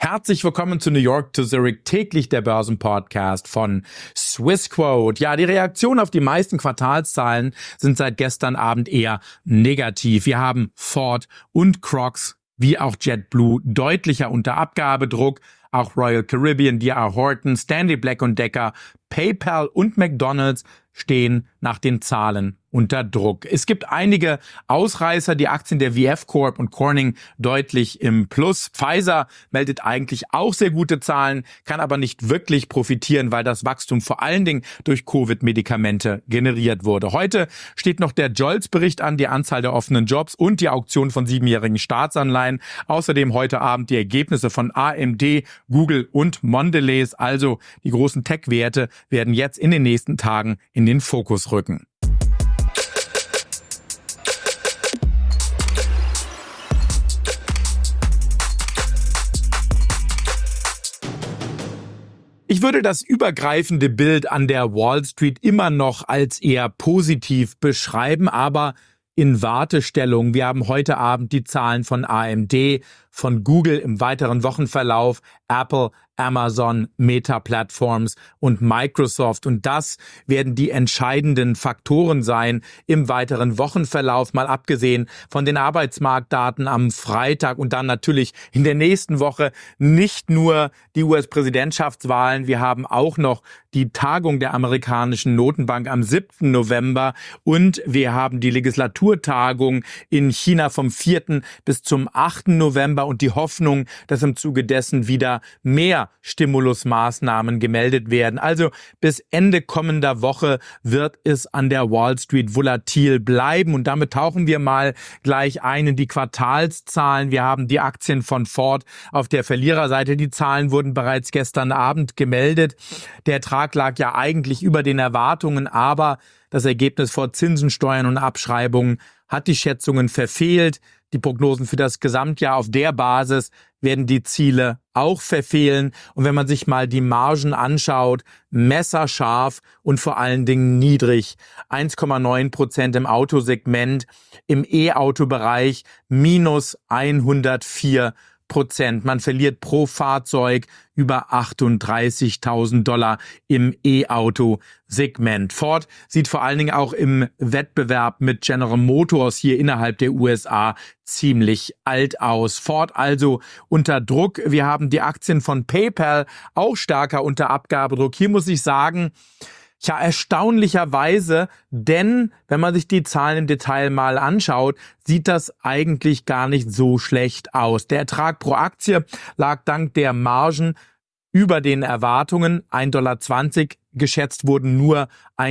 Herzlich willkommen zu New York to Zurich, täglich der Börsenpodcast von Swissquote. Ja, die Reaktion auf die meisten Quartalszahlen sind seit gestern Abend eher negativ. Wir haben Ford und Crocs wie auch JetBlue deutlicher unter Abgabedruck. Auch Royal Caribbean, D.R. Horton, Stanley Black & Decker, PayPal und McDonald's stehen nach den Zahlen unter Druck. Es gibt einige Ausreißer, die Aktien der VF Corp und Corning deutlich im Plus. Pfizer meldet eigentlich auch sehr gute Zahlen, kann aber nicht wirklich profitieren, weil das Wachstum vor allen Dingen durch Covid-Medikamente generiert wurde. Heute steht noch der Jolts-Bericht an, die Anzahl der offenen Jobs und die Auktion von 7-jährigen Staatsanleihen. Außerdem heute Abend die Ergebnisse von AMD, Google und Mondelez, also die großen Tech-Werte, werden jetzt in den nächsten Tagen in den Fokus rücken. Ich würde das übergreifende Bild an der Wall Street immer noch als eher positiv beschreiben, aber in Wartestellung. Wir haben heute Abend die Zahlen von AMD, von Google im weiteren Wochenverlauf, Apple, Amazon, Meta Platforms und Microsoft. Und das werden die entscheidenden Faktoren sein im weiteren Wochenverlauf, mal abgesehen von den Arbeitsmarktdaten am Freitag und dann natürlich in der nächsten Woche nicht nur die US-Präsidentschaftswahlen. Wir haben auch noch die Tagung der amerikanischen Notenbank am 7. November und wir haben die Legislaturtagung in China vom 4. bis zum 8. November und die Hoffnung, dass im Zuge dessen wieder mehr Stimulusmaßnahmen gemeldet werden. Also bis Ende kommender Woche wird es an der Wall Street volatil bleiben. Und damit tauchen wir mal gleich ein in die Quartalszahlen. Wir haben die Aktien von Ford auf der Verliererseite. Die Zahlen wurden bereits gestern Abend gemeldet. Der Ertrag lag ja eigentlich über den Erwartungen, aber das Ergebnis vor Zinsen, Steuern und Abschreibungen hat die Schätzungen verfehlt. Die Prognosen für das Gesamtjahr auf der Basis werden die Ziele auch verfehlen. Und wenn man sich mal die Margen anschaut, messerscharf und vor allen Dingen niedrig. 1,9% im Autosegment, im E-Auto-Bereich minus 104%. Man verliert pro Fahrzeug über $38.000 im E-Auto-Segment. Ford sieht vor allen Dingen auch im Wettbewerb mit General Motors hier innerhalb der USA ziemlich alt aus. Ford also unter Druck. Wir haben die Aktien von PayPal auch stärker unter Abgabedruck. Hier muss ich sagen, ja, erstaunlicherweise, denn wenn man sich die Zahlen im Detail mal anschaut, sieht das eigentlich gar nicht so schlecht aus. Der Ertrag pro Aktie lag dank der Margen über den Erwartungen, $1,20, geschätzt wurden nur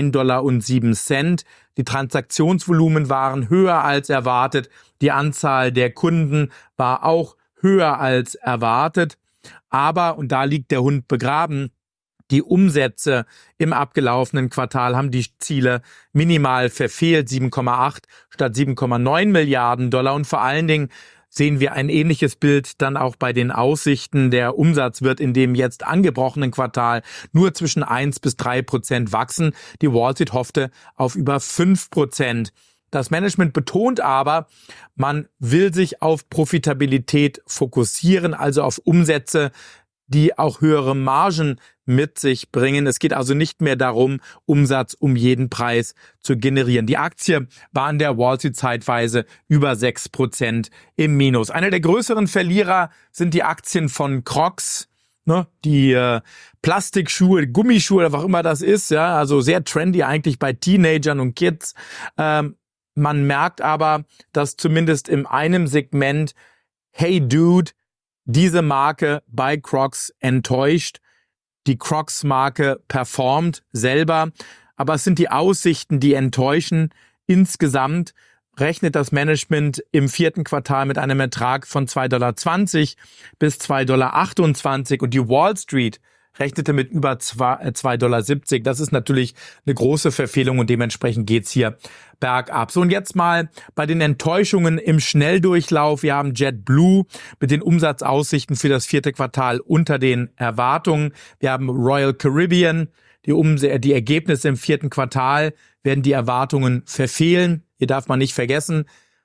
$1,07. Die Transaktionsvolumen waren höher als erwartet, die Anzahl der Kunden war auch höher als erwartet, aber, und da liegt der Hund begraben, die Umsätze im abgelaufenen Quartal haben die Ziele minimal verfehlt, 7,8 statt 7,9 Milliarden Dollar. Und vor allen Dingen sehen wir ein ähnliches Bild dann auch bei den Aussichten. Der Umsatz wird in dem jetzt angebrochenen Quartal nur zwischen 1 bis 3% wachsen. Die Wall Street hoffte auf über 5%. Das Management betont aber, man will sich auf Profitabilität fokussieren, also auf Umsätze, die auch höhere Margen mit sich bringen. Es geht also nicht mehr darum, Umsatz um jeden Preis zu generieren. Die Aktie war an der Wall Street zeitweise über 6% im Minus. Einer der größeren Verlierer sind die Aktien von Crocs, die Plastikschuhe, Gummischuhe, was auch immer das ist, ja, also sehr trendy eigentlich bei Teenagern und Kids. Man merkt aber, dass zumindest in einem Segment Hey Dude diese Marke bei Crocs enttäuscht. Die Crocs-Marke performt selber, aber es sind die Aussichten, die enttäuschen. Insgesamt rechnet das Management im 4. Quartal mit einem Ertrag von $2,20 bis $2,28 und die Wall Street rechnete mit über $2,70. Das ist natürlich eine große Verfehlung und dementsprechend geht's hier bergab. So, und jetzt mal bei den Enttäuschungen im Schnelldurchlauf. Wir haben JetBlue mit den Umsatzaussichten für das 4. Quartal unter den Erwartungen. Wir haben Royal Caribbean. Die Ergebnisse im 4. Quartal werden die Erwartungen verfehlen. Hier darf man nicht vergessen,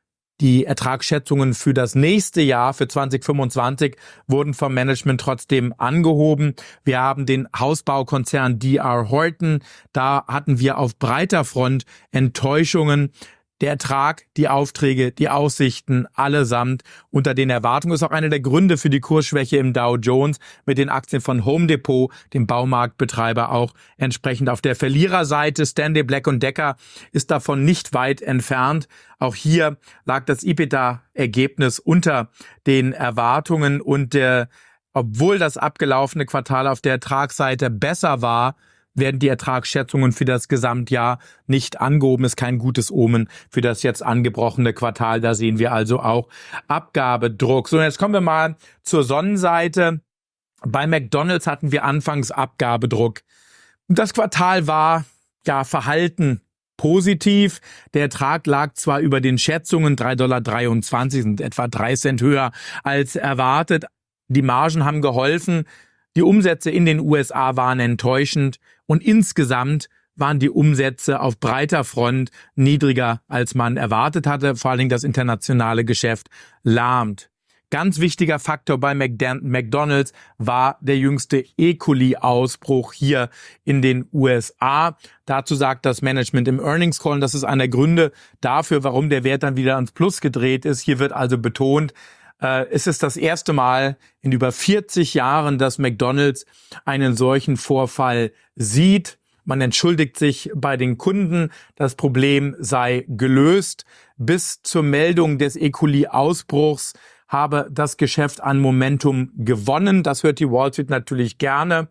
Die Ertragsschätzungen für das nächste Jahr, für 2025, wurden vom Management trotzdem angehoben. Wir haben den Hausbaukonzern D.R. Horton. Da hatten wir auf breiter Front Enttäuschungen. Der Ertrag, die Aufträge, die Aussichten allesamt unter den Erwartungen ist auch einer der Gründe für die Kursschwäche im Dow Jones mit den Aktien von Home Depot, dem Baumarktbetreiber, auch entsprechend auf der Verliererseite. Stanley Black & Decker ist davon nicht weit entfernt. Auch hier lag das EBITDA-Ergebnis unter den Erwartungen und obwohl das abgelaufene Quartal auf der Ertragsseite besser war, werden die Ertragsschätzungen für das Gesamtjahr nicht angehoben. Ist kein gutes Omen für das jetzt angebrochene Quartal. Da sehen wir also auch Abgabedruck. So, jetzt kommen wir mal zur Sonnenseite. Bei McDonald's hatten wir anfangs Abgabedruck. Das Quartal war ja verhalten positiv. Der Ertrag lag zwar über den Schätzungen, $3,23, sind etwa 3 Cent höher als erwartet. Die Margen haben geholfen. Die Umsätze in den USA waren enttäuschend und insgesamt waren die Umsätze auf breiter Front niedriger, als man erwartet hatte. Vor allen Dingen das internationale Geschäft lahmt. Ganz wichtiger Faktor bei McDonald's war der jüngste E. coli-Ausbruch hier in den USA. Dazu sagt das Management im Earnings Call, und das ist einer der Gründe dafür, warum der Wert dann wieder ans Plus gedreht ist. Hier wird also betont, es ist das erste Mal in über 40 Jahren, dass McDonald's einen solchen Vorfall sieht. Man entschuldigt sich bei den Kunden, das Problem sei gelöst. Bis zur Meldung des E. coli-Ausbruchs habe das Geschäft an Momentum gewonnen. Das hört die Wall Street natürlich gerne.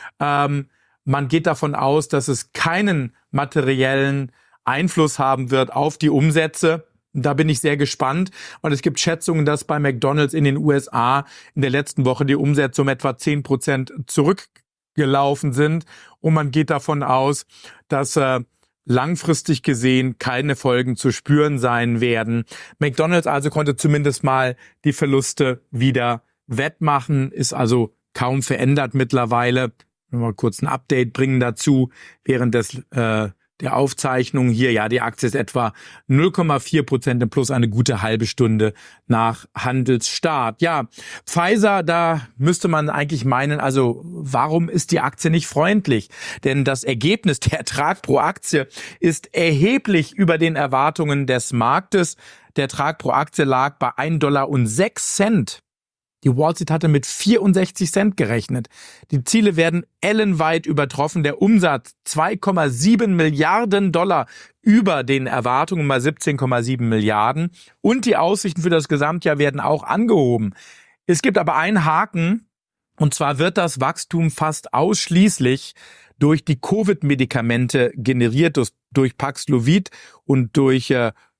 Man geht davon aus, dass es keinen materiellen Einfluss haben wird auf die Umsätze. Da bin ich sehr gespannt. Und es gibt Schätzungen, dass bei McDonald's in den USA in der letzten Woche die Umsätze um etwa 10% zurückgelaufen sind. Und man geht davon aus, dass langfristig gesehen keine Folgen zu spüren sein werden. McDonald's also konnte zumindest mal die Verluste wieder wettmachen, ist also kaum verändert mittlerweile. Mal kurz ein Update bringen dazu während der Aufzeichnung hier. Ja, die Aktie ist etwa 0,4% im Plus, eine gute halbe Stunde nach Handelsstart. Ja, Pfizer, da müsste man eigentlich meinen, also warum ist die Aktie nicht freundlich? Denn das Ergebnis, der Ertrag pro Aktie, ist erheblich über den Erwartungen des Marktes. Der Ertrag pro Aktie lag bei $1,06. Die Wall Street hatte mit 64 Cent gerechnet. Die Ziele werden ellenweit übertroffen. Der Umsatz $2,7 Milliarden über den Erwartungen, mal 17,7 Milliarden. Und die Aussichten für das Gesamtjahr werden auch angehoben. Es gibt aber einen Haken, und zwar wird das Wachstum fast ausschließlich durch die Covid-Medikamente generiert, durch Paxlovid und durch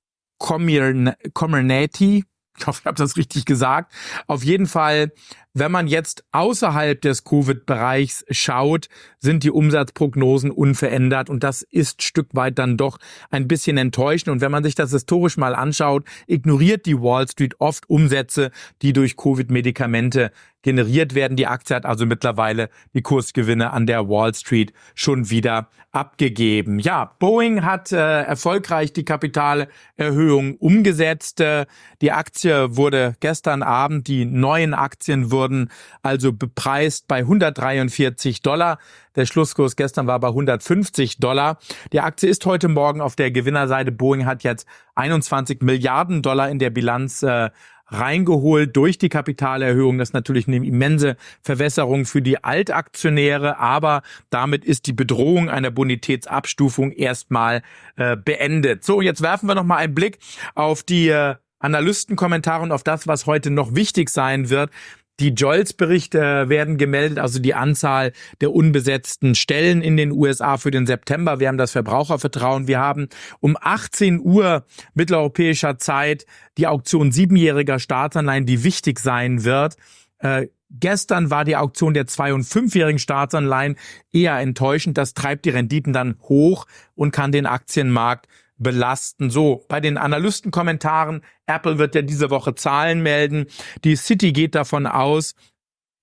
Comirnaty. Ich hoffe, ich habe das richtig gesagt. Auf jeden Fall, wenn man jetzt außerhalb des Covid-Bereichs schaut, sind die Umsatzprognosen unverändert und das ist Stück weit dann doch ein bisschen enttäuschend. Und wenn man sich das historisch mal anschaut, ignoriert die Wall Street oft Umsätze, die durch Covid-Medikamente generiert werden. Die Aktie hat also mittlerweile die Kursgewinne an der Wall Street schon wieder abgegeben. Ja, Boeing hat erfolgreich die Kapitalerhöhung umgesetzt. Die Aktie wurde gestern Abend, die neuen Aktien wurden also bepreist bei $143. Der Schlusskurs gestern war bei $150. Die Aktie ist heute Morgen auf der Gewinnerseite. Boeing hat jetzt $21 Milliarden in der Bilanz reingeholt durch die Kapitalerhöhung. Das ist natürlich eine immense Verwässerung für die Altaktionäre, aber damit ist die Bedrohung einer Bonitätsabstufung erstmal beendet. So, jetzt werfen wir noch mal einen Blick auf die Analystenkommentare und auf das, was heute noch wichtig sein wird. Die JOLTS-Berichte werden gemeldet, also die Anzahl der unbesetzten Stellen in den USA für den September. Wir haben das Verbrauchervertrauen. Wir haben um 18 Uhr mitteleuropäischer Zeit die Auktion 7-jähriger Staatsanleihen, die wichtig sein wird. Gestern war die Auktion der 2- und 5-jährigen Staatsanleihen eher enttäuschend. Das treibt die Renditen dann hoch und kann den Aktienmarkt belasten. So, bei den Analystenkommentaren, Apple wird ja diese Woche Zahlen melden. Die Citi geht davon aus,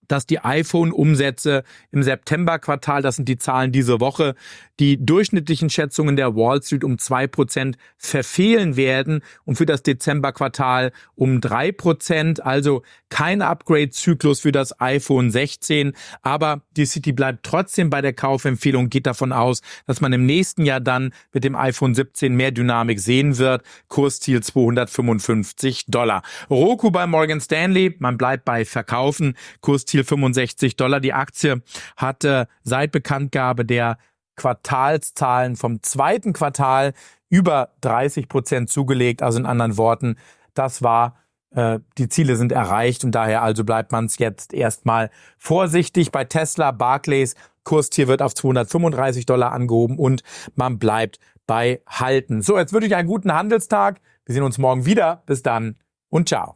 dass die iPhone-Umsätze im Septemberquartal, das sind die Zahlen diese Woche, die durchschnittlichen Schätzungen der Wall Street um 2% verfehlen werden und für das Dezemberquartal um 3%. Also kein Upgrade-Zyklus für das iPhone 16, aber die Citi bleibt trotzdem bei der Kaufempfehlung, geht davon aus, dass man im nächsten Jahr dann mit dem iPhone 17 mehr Dynamik sehen wird. Kursziel $255. Roku bei Morgan Stanley, man bleibt bei Verkaufen, Kursziel $65. Die Aktie hatte seit Bekanntgabe der Quartalszahlen vom zweiten Quartal über 30% zugelegt. Also in anderen Worten, das war, die Ziele sind erreicht und daher also bleibt man es jetzt erstmal vorsichtig. Bei Tesla, Barclays, Kursziel wird auf $235 angehoben und man bleibt bei Halten. So, jetzt wünsche ich einen guten Handelstag. Wir sehen uns morgen wieder. Bis dann und ciao.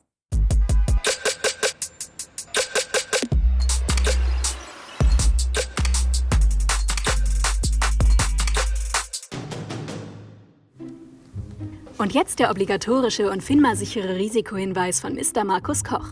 Und jetzt der obligatorische und FINMA-sichere Risikohinweis von Mr. Markus Koch.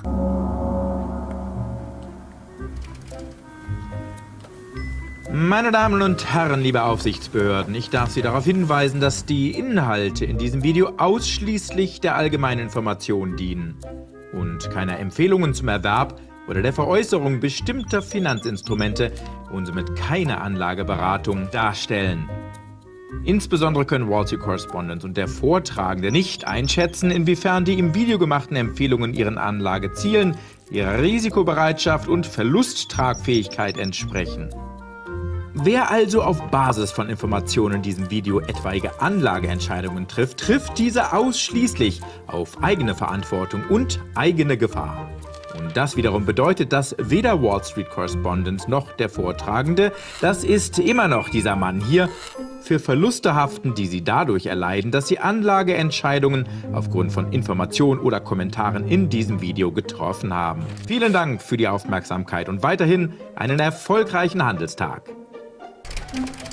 Meine Damen und Herren, liebe Aufsichtsbehörden, ich darf Sie darauf hinweisen, dass die Inhalte in diesem Video ausschließlich der allgemeinen Information dienen und keine Empfehlungen zum Erwerb oder der Veräußerung bestimmter Finanzinstrumente und somit keine Anlageberatung darstellen. Insbesondere können Wall Street Correspondent und der Vortragende nicht einschätzen, inwiefern die im Video gemachten Empfehlungen ihren Anlagezielen, ihrer Risikobereitschaft und Verlusttragfähigkeit entsprechen. Wer also auf Basis von Informationen in diesem Video etwaige Anlageentscheidungen trifft, trifft diese ausschließlich auf eigene Verantwortung und eigene Gefahr. Und das wiederum bedeutet, dass weder Wall Street Correspondent noch der Vortragende, das ist immer noch dieser Mann hier, für Verluste haften, die sie dadurch erleiden, dass sie Anlageentscheidungen aufgrund von Informationen oder Kommentaren in diesem Video getroffen haben. Vielen Dank für die Aufmerksamkeit und weiterhin einen erfolgreichen Handelstag.